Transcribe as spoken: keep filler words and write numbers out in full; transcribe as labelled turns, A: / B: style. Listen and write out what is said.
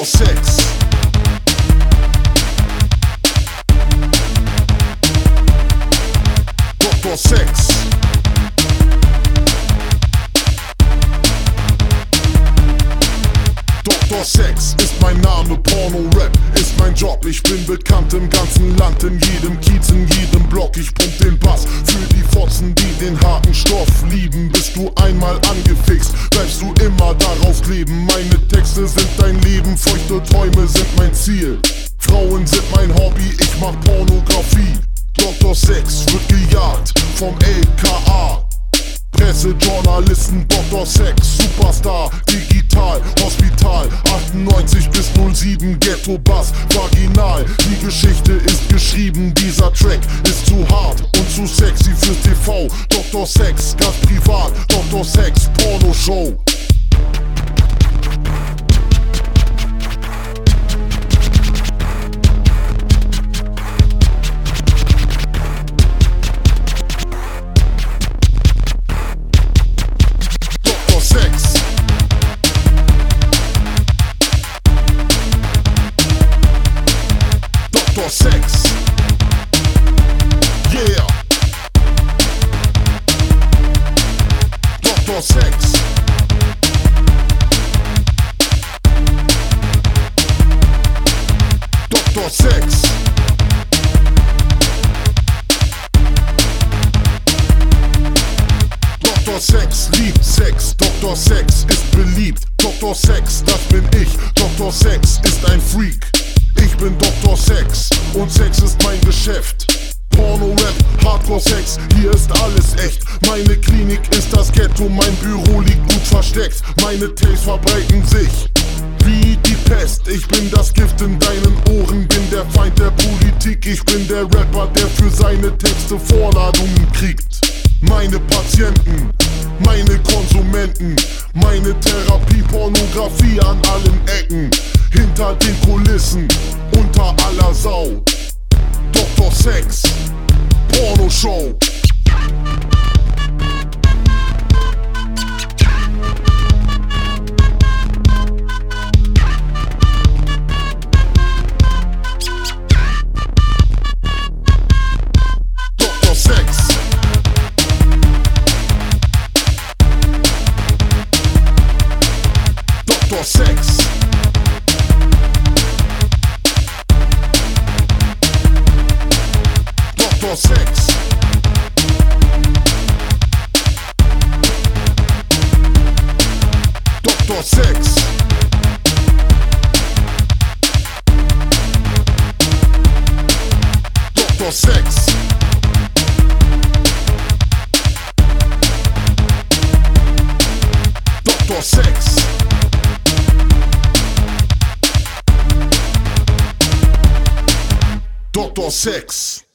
A: Sex. Doktor Sex. Doktor Sex ist mein Name, Porno-Rap ist mein Job. Ich bin bekannt im ganzen Land, in jedem Kiez, in jedem Block. Ich pump den Bass für die Fotzen, die den harten Stoff lieben. Bist du einmal angefixt, bleibst du immer darauf kleben. Meine Texte sind dein Leben, feuchte Träume sind mein Ziel. Frauen sind mein Hobby, ich mach Pornografie. Doktor Sex wird gejagt vom L K A. Presse, Journalisten, Doktor Sex, Superstar, digital, Hospital, achtundneunzig bis null sieben, Ghetto Bass, vaginal. Die Geschichte ist geschrieben, dieser Track ist zu hart und zu sexy fürs T V. Doktor Sex, ganz privat, Doktor Sex, Pornoshow. Doktor Sex, yeah. Doktor Sex. Doktor Sex. Doktor Sex liebt Sex, Doktor Sex ist beliebt. Doktor Sex, das bin ich. Doktor Sex ist ein Freak. Ich bin Doktor Sex und Sex ist mein Geschäft. Porno-Rap, Hardcore-Sex, hier ist alles echt. Meine Klinik ist das Ghetto, mein Büro liegt gut versteckt. Meine Tapes verbreiten sich wie die Pest. Ich bin das Gift in deinen Ohren, bin der Feind der Politik. Ich bin der Rapper, der für seine Texte Vorladungen kriegt. Meine Patienten, meine Konsumenten, meine Therapie, Pornografie an allen Ecken. Hinter den Kulissen, unter aller Sau. Doktor Sex, Pornoshow. Doktor Sex. Doktor Sex. Doktor Sex. Doktor Sex. Doktor Sex. Doktor Sex. Doktor Sex.